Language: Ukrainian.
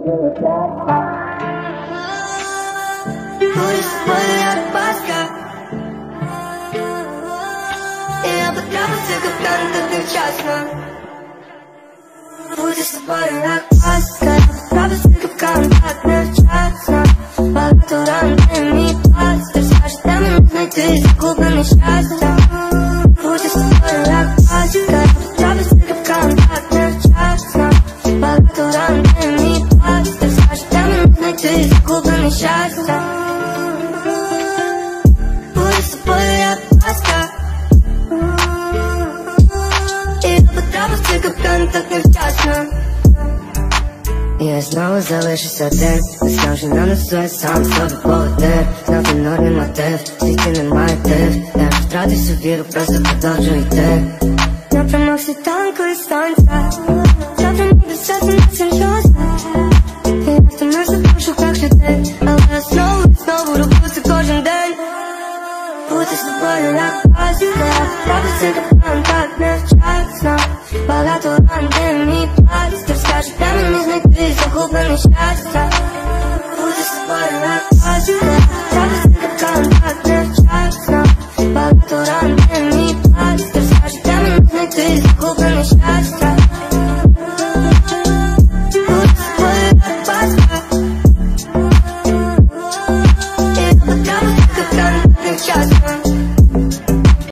Будешь с тобой як паска, і я потрапився капкан так невчасно. Будеш з тобою як паска, потрапився капкан так невчасно. Багато ран ти мій пластир, скажи, де мені знайти загублене щастя. Будеш з тобою як паска, потрапився капкан так невчасно. Багато ран ти мій пластир, скажи, де мені знайти загублене щастя. Будеш з тобою як паска, і я потрапився капкан так невчасно. Я знову залишуся один, не скажу на носу, я сам себе поводив. Знати нормі мотив, тільки немає див. Я вже втратив всю віру, просто продовжу йти. Напрямок світанкою сонця, завтра буде щастя не серйозно. І я втомився в пошуках людей, але я знову роблю це кожен день. Бути з тобою як паска, трапиться капкан так невчасно. Багато ран ти мій пластир, скажи, де мені знайти загублене щастя. Бути з тобою як